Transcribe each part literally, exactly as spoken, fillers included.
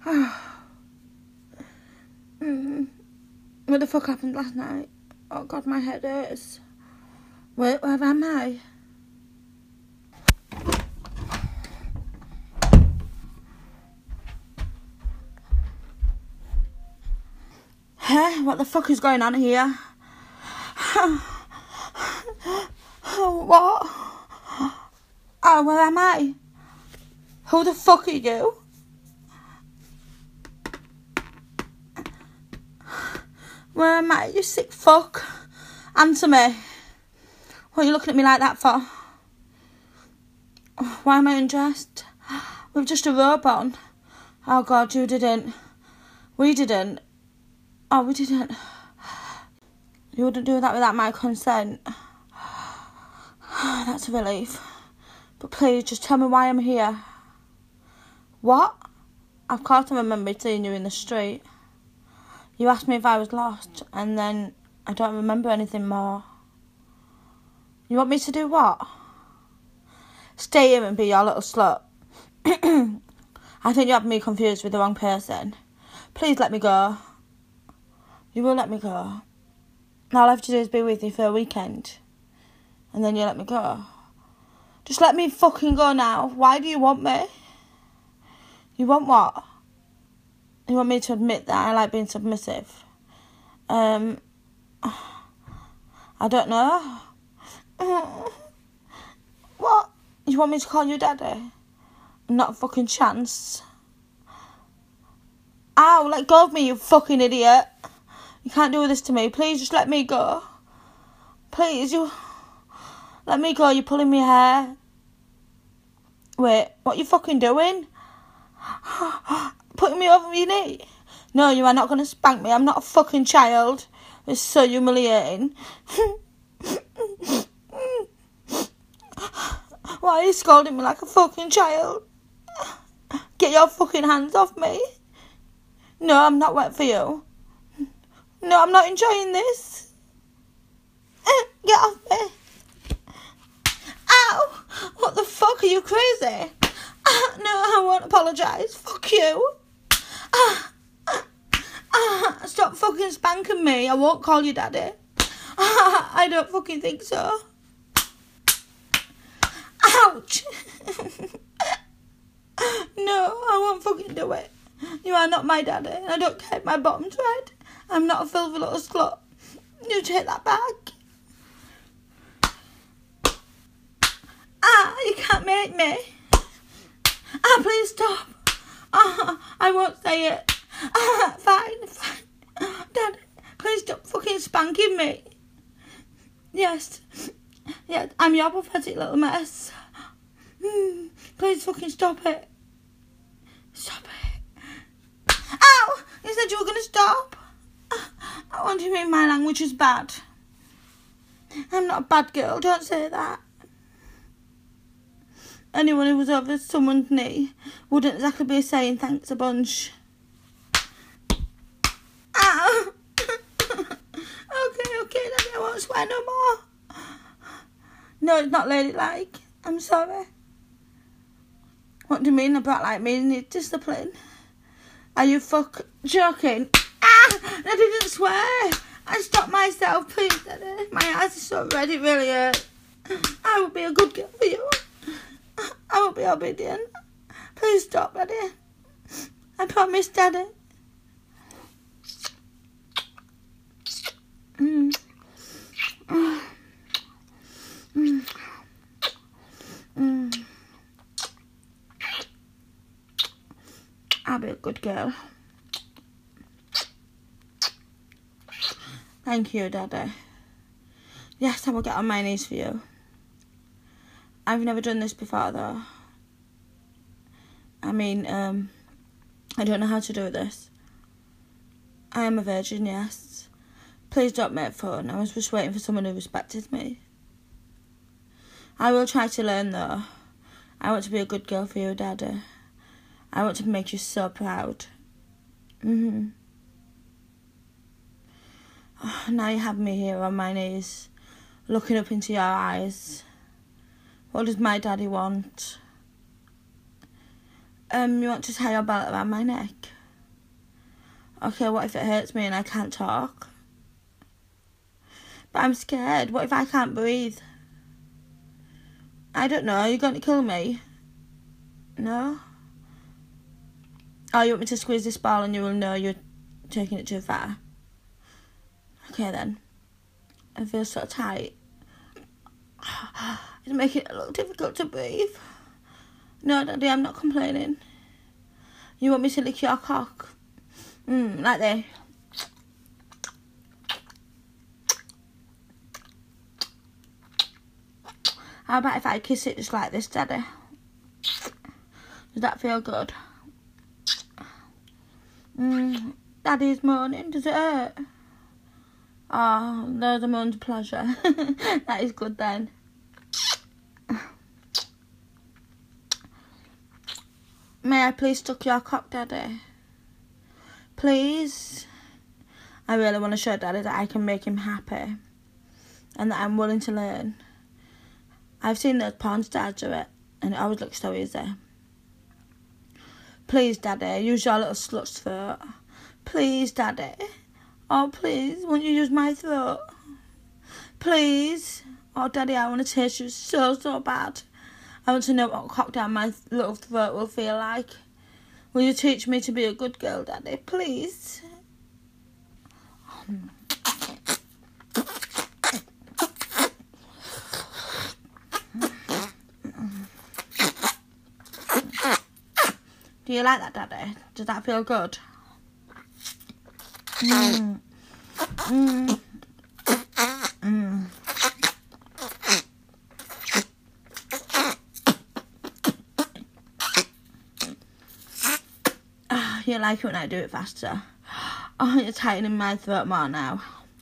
mm. What the fuck happened last night? Oh God, my head hurts. Where, where am I? Huh? What the fuck is going on here? What? Oh, where am I? Who the fuck are you? Where am I? You sick fuck. Answer me. What are you looking at me like that for? Why am I undressed? With just a robe on. Oh God, you didn't. We didn't. Oh, we didn't. You wouldn't do that without my consent. That's a relief. But please, just tell me why I'm here. What? Of course I remember seeing you in the street. You asked me if I was lost, and then I don't remember anything more. You want me to do what? Stay here and be your little slut. I think you have me confused with the wrong person. Please let me go. You will let me go. All I have to do is be with you for a weekend. And then you let me go. Just let me fucking go now. Why do you want me? You want what? You want me to admit that I like being submissive? Um, I don't know. What? You want me to call you daddy? Not a fucking chance. Ow, let go of me, you fucking idiot. You can't do this to me. Please, just let me go. Please, you... Let me go, you're pulling my hair. Wait, what are you fucking doing? Putting me over your knee? No, you are not going to spank me. I'm not a fucking child. It's so humiliating. Why are you scolding me like a fucking child? Get your fucking hands off me. No, I'm not wet for you. No, I'm not enjoying this. Get off me. Ow! What the fuck? Are you crazy? Uh, no, I won't apologise. Fuck you. Uh, uh, uh, stop fucking spanking me. I won't call you daddy. Uh, I don't fucking think so. Ouch! No, I won't fucking do it. You are not my daddy. I don't care if my bottom's red. I'm not a filthy little slut. You take that back. Ah, you can't make me. Ah, please stop. Ah, I won't say it. Ah, fine, fine. Dad, please stop fucking spanking me. Yes. Yeah, I'm your pathetic little mess. Mm, please fucking stop it. Stop it. Ow! You said you were going to stop. What do you mean my language is bad? I'm not a bad girl, don't say that. Anyone who was over someone's knee wouldn't exactly be saying thanks a bunch. Ow! Okay, okay, Daddy, I won't swear no more. No, it's not ladylike. I'm sorry. What do you mean a brat like me needs discipline? Are you fuck joking? Ah! I didn't swear. I stopped myself, please, Daddy. My eyes are so red, it really hurt. I will be a good girl for you. I will be obedient. Please stop, Daddy. I promise, Daddy. Mm. Mm. Mm. Mm. I'll be a good girl. Thank you, Daddy. Yes, I will get on my knees for you. I've never done this before, though. I mean, um, I don't know how to do this. I am a virgin, yes. Please don't make fun. I was just waiting for someone who respected me. I will try to learn, though. I want to be a good girl for you, Daddy. I want to make you so proud. Mm-hmm. Oh, now you have me here on my knees, looking up into your eyes. What does my daddy want? Um, you want to tie your belt around my neck? Okay, what if it hurts me and I can't talk? But I'm scared. What if I can't breathe? I don't know. Are you going to kill me? No? Oh, you want me to squeeze this ball and you will know you're taking it too far? Okay, then. I feel so tight. It's making it look difficult to breathe. No, Daddy, I'm not complaining. You want me to lick your cock? Mmm, like this. How about if I kiss it just like this, Daddy? Does that feel good? Mmm, Daddy's moaning. Does it hurt? Oh, there's a moan's pleasure. That is good then. May I please suck your cock, Daddy? Please? I really want to show Daddy that I can make him happy. And that I'm willing to learn. I've seen those porn stars do it. And it always looks so easy. Please, Daddy, use your little slut's throat. Please, Daddy. Oh, please, won't you use my throat? Please. Oh, Daddy, I want to taste you so, so bad. I want to know what cock down my little throat will feel like. Will you teach me to be a good girl, Daddy? Please. Do you like that, Daddy? Does that feel good? Mmm. Mmm. Mmm. Oh, you like it when I do it faster. Oh, you're tightening my throat more now.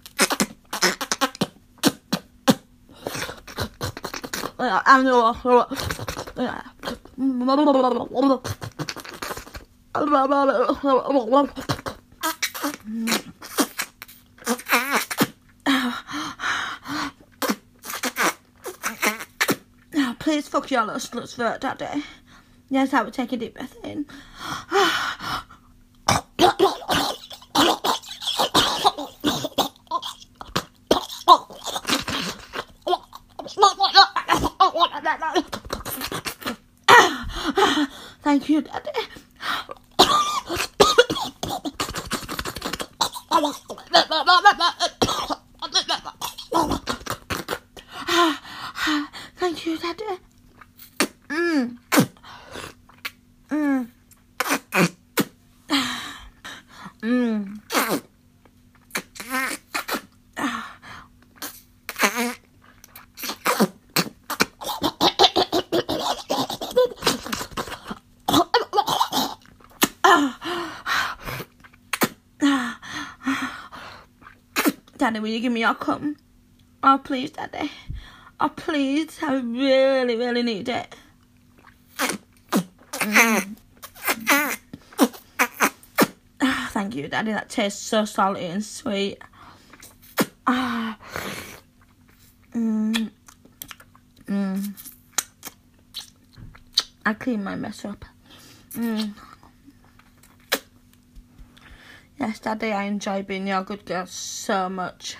I'm Oh, please fuck your little slut's throat, Daddy. Yes, I would take a deep breath in. Thank you, Daddy. Thank you, Daddy. Mm. Mm. Mm. Daddy, will you give me your cum? Oh, please, Daddy. Oh, please. I really, really need it. Mm. Oh, thank you, Daddy. That tastes so salty and sweet. Ah. Mm. Mm. I clean my mess up. Mm. Yes, Daddy, I enjoy being your good girl so much.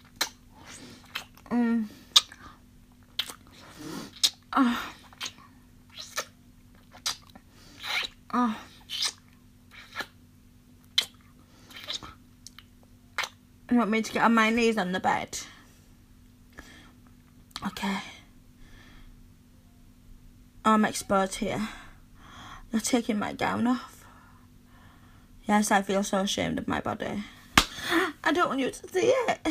Mm. Oh. Oh. You want me to get on my knees on the bed? Okay. I'm exposed here. You're taking my gown off. Yes, I feel so ashamed of my body. I don't want you to see it.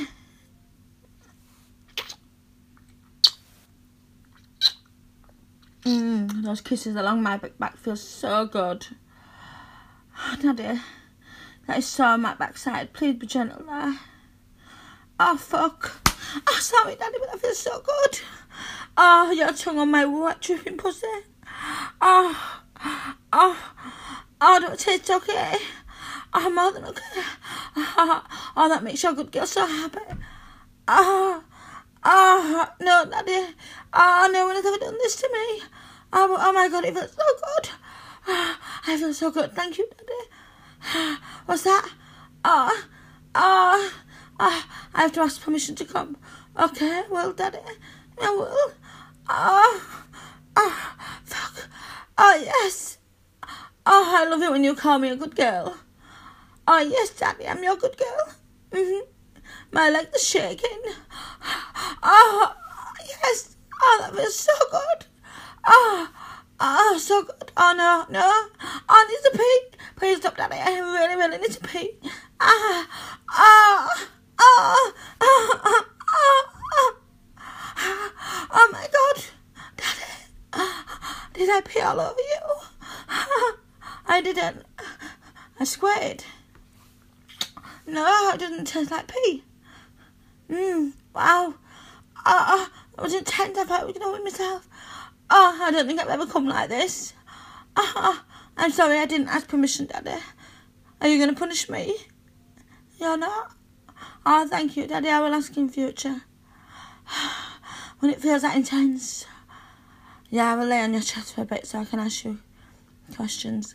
Mm, those kisses along my back feel so good. Oh, Daddy, that is so on my backside. Please be gentle there. Oh, fuck. Oh, sorry, Daddy, but that feels so good. Oh, your tongue on my wet, dripping pussy. Oh, oh, oh, don't taste okay. Oh, more than okay. Oh, oh, that makes your good girl so happy. Oh, oh, no, Daddy. Oh, no one has ever done this to me. Oh, oh my God, it feels so good. Oh, I feel so good. Thank you, Daddy. What's that? Ah, ah, ah, I have to ask permission to come. Okay, well, Daddy, I will. Ah, ah, fuck. Oh, yes. Oh, I love it when you call me a good girl. Oh, yes, Daddy, I'm your good girl. Mm-hmm. My legs are shaking. Oh, yes. Oh, that feels so good. Oh, oh, so good. Oh, no, no. Oh, I need to pee. Please stop, Daddy. I really, really need to pee. Ah, ah, ah, ah, ah, ah. Oh, my God. Daddy, did I pee all over you? I didn't. I squirted. No, it doesn't taste like pee. Mmm, wow. Oh, it was intense. I thought I was going to win myself. Oh, I don't think I've ever come like this. Oh, I'm sorry I didn't ask permission, Daddy. Are you going to punish me? You're not? Oh, thank you, Daddy. I will ask in future. When it feels that intense. Yeah, I will lay on your chest for a bit so I can ask you questions.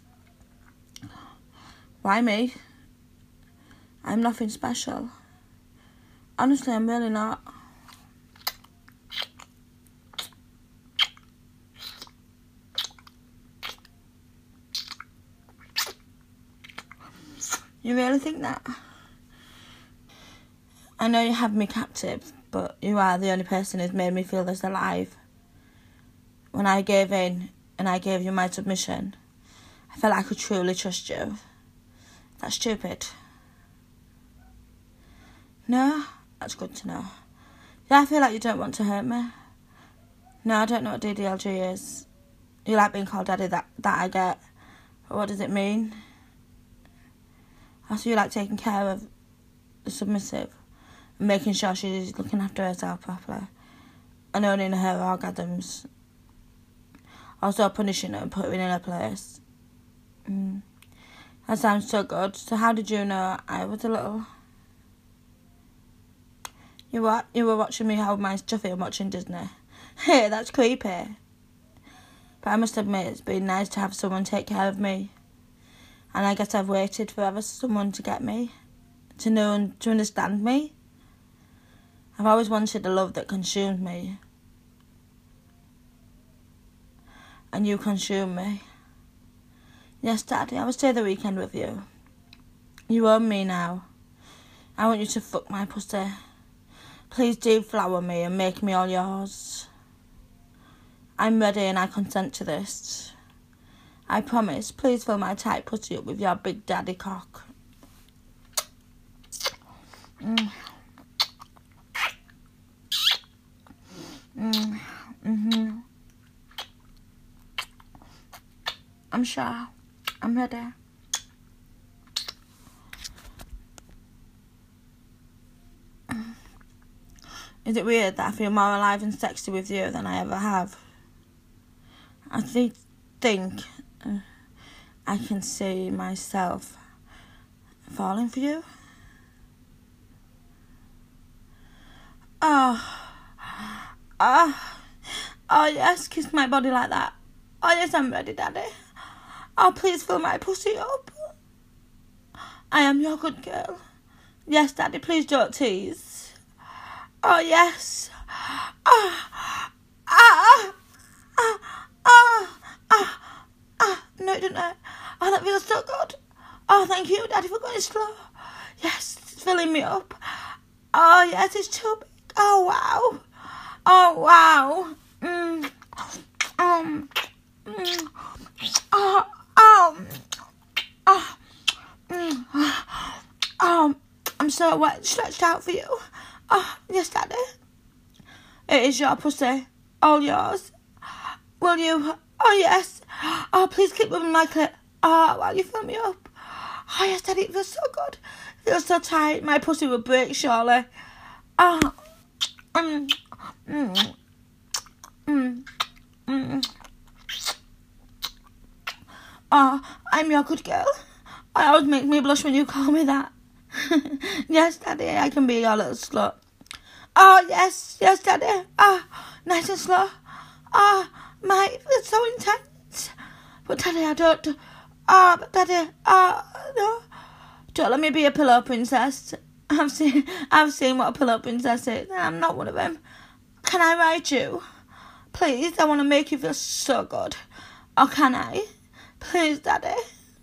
Why me? I'm nothing special. Honestly, I'm really not. You really think that? I know you have me captive, but you are the only person who's made me feel this alive. When I gave in and I gave you my submission, I felt I could truly trust you. That's stupid. No? That's good to know. Yeah, I feel like you don't want to hurt me. No, I don't know what D D L G is. You like being called Daddy, that, that I get. But what does it mean? Also, you like taking care of the submissive and making sure she's looking after herself properly and owning her orgasms. Also punishing her and putting her in her place. Mm. That sounds so good. So how did you know I was a little... You what? You were watching me hold my stuffy and watching Disney. Hey, that's creepy. But I must admit, it's been nice to have someone take care of me. And I guess I've waited forever for someone to get me. To know and to understand me. I've always wanted a love that consumed me. And you consume me. Yes, Daddy, I will stay the weekend with you. You own me now. I want you to fuck my pussy. Please deflower me and make me all yours. I'm ready and I consent to this. I promise, please fill my tight pussy up with your big daddy cock. Mm. Mm. Mm-hmm. I'm sure. I'm ready. Is it weird that I feel more alive and sexy with you than I ever have? I think, think uh, I can see myself falling for you. Oh, oh, oh yes, kiss my body like that. Oh yes, I'm ready, Daddy. Oh, please fill my pussy up. I am your good girl. Yes, Daddy, please don't tease. Oh, yes. Ah, ah, ah, ah, ah, ah, ah. No, it didn't hurt. Oh, that feels so good. Oh, thank you, Daddy, for going slow. Yes, it's filling me up. Oh, yes, it's too big. Oh, wow. Oh, wow. Mm. Um. Mm. Oh, um. Oh. Mm. Oh, I'm so wet and stretched out for you. Oh, yes, Daddy. It is your pussy. All yours. Will you? Oh, yes. Oh, please keep moving my clit. Oh, while you fill me up. Oh, yes, Daddy, it feels so good. It feels so tight. My pussy will break, surely. Oh. Mm. Mm. Mm. Mm. Oh, I'm your good girl. I always make me blush when you call me that. Yes, Daddy, I can be your little slut. Oh, yes, yes, Daddy. Ah, oh, nice and slow. Ah, oh, my, it's so intense. But Daddy, I don't. Ah, oh, but Daddy, ah, oh, no. Don't let me be a pillow princess. I've seen, I've seen what a pillow princess is, and I'm not one of them. Can I ride you? Please, I want to make you feel so good. Or can I? Please, Daddy.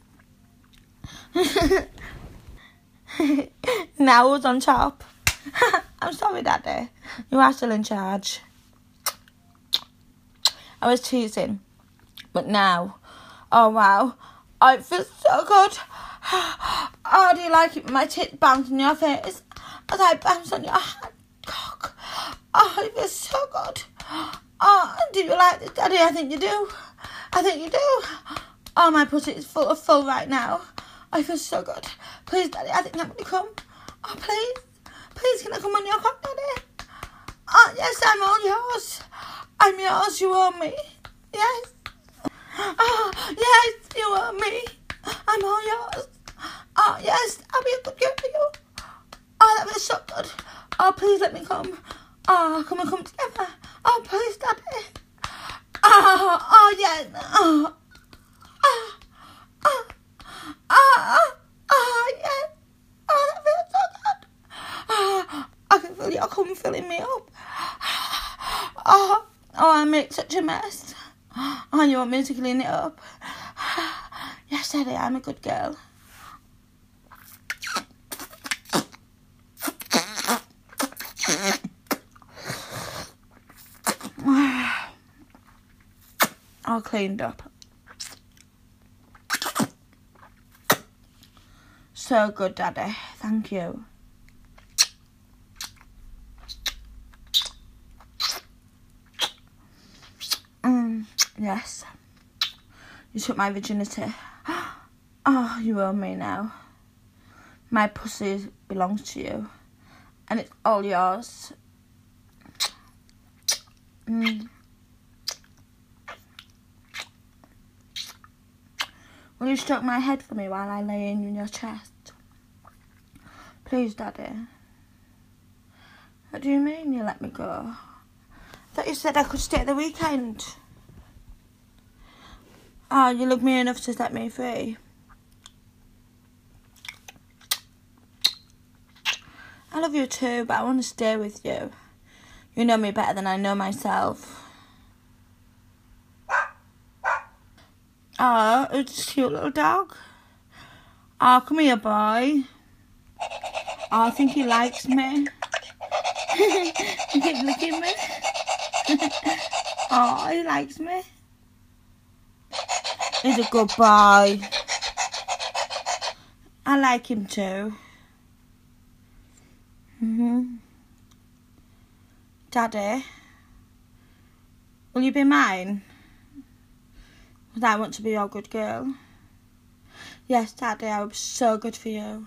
Now who's on top? I'm sorry, Daddy. You are still in charge. I was teasing. But now, oh wow, oh, it feels so good. Oh, do you like it? My tit bounce on your face as I bounce on your hand. Cock. Oh, it feels so good. Oh, do you like this, Daddy? I think you do. I think you do. Oh, my pussy is full of full right now. I feel so good. Please, Daddy, I think I'm going to come. Oh, please. Please, can I come on your cock, Daddy? Oh, yes, I'm all yours. I'm yours, you own me. Yes. Oh, yes, you own me. I'm all yours. Oh, yes, I'll be a good girl for you. Oh, that feels so good. Oh, please let me come. Oh, come and come together. Oh, please, Daddy. Oh, oh, yes. Oh, oh, oh, oh, oh, yes. Oh, that feels so good. Oh, I can feel your cum filling me up. Oh, oh, I make such a mess. Oh, you want me to clean it up? Yes, Daddy, I'm a good girl. All cleaned up. So good, Daddy. Thank you. Mm, yes. You took my virginity. Oh, you own me now. My pussy belongs to you. And it's all yours. Mm. Will you stroke my head for me while I lay in your chest? Please, Daddy. What do you mean you let me go? I thought you said I could stay the weekend. Oh, you love me enough to set me free. I love you too, but I want to stay with you. You know me better than I know myself. Oh, it's a cute little dog. Oh, come here, boy. Oh, I think he likes me. He keeps licking me. Oh, he likes me. He's a good boy. I like him too. Mhm. Daddy, will you be mine? Because I want to be your good girl. Yes, Daddy, I was so good for you.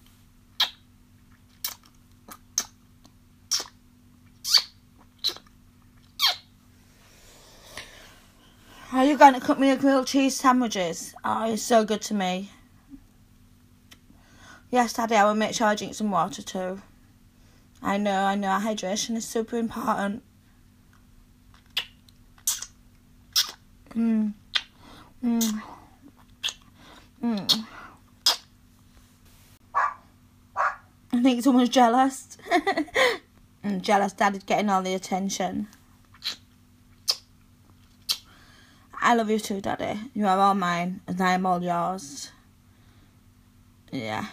Are you going to cook me a grilled cheese sandwiches? Oh, you're so good to me. Yes, Daddy, I will make sure I drink some water too. I know, I know, hydration is super important. Mm. Mm. Mm. I think someone's jealous. I'm jealous Daddy's getting all the attention. I love you too, Daddy. You are all mine, and I am all yours. Yeah.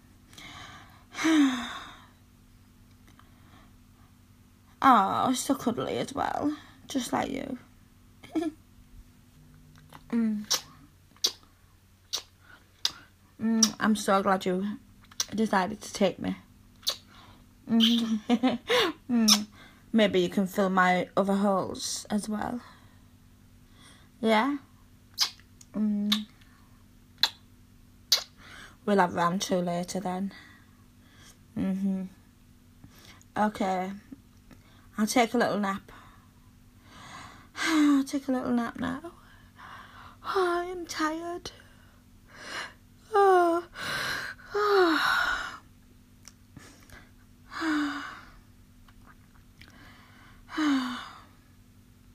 Oh, so cuddly as well. Just like you. mm. Mm, I'm so glad you decided to take me. Mm. mm. Maybe you can fill my other holes as well. Yeah? Mm. We'll have round two later then. Mhm. Okay. I'll take a little nap. I'll take a little nap now. Oh, I'm tired. Oh. Oh.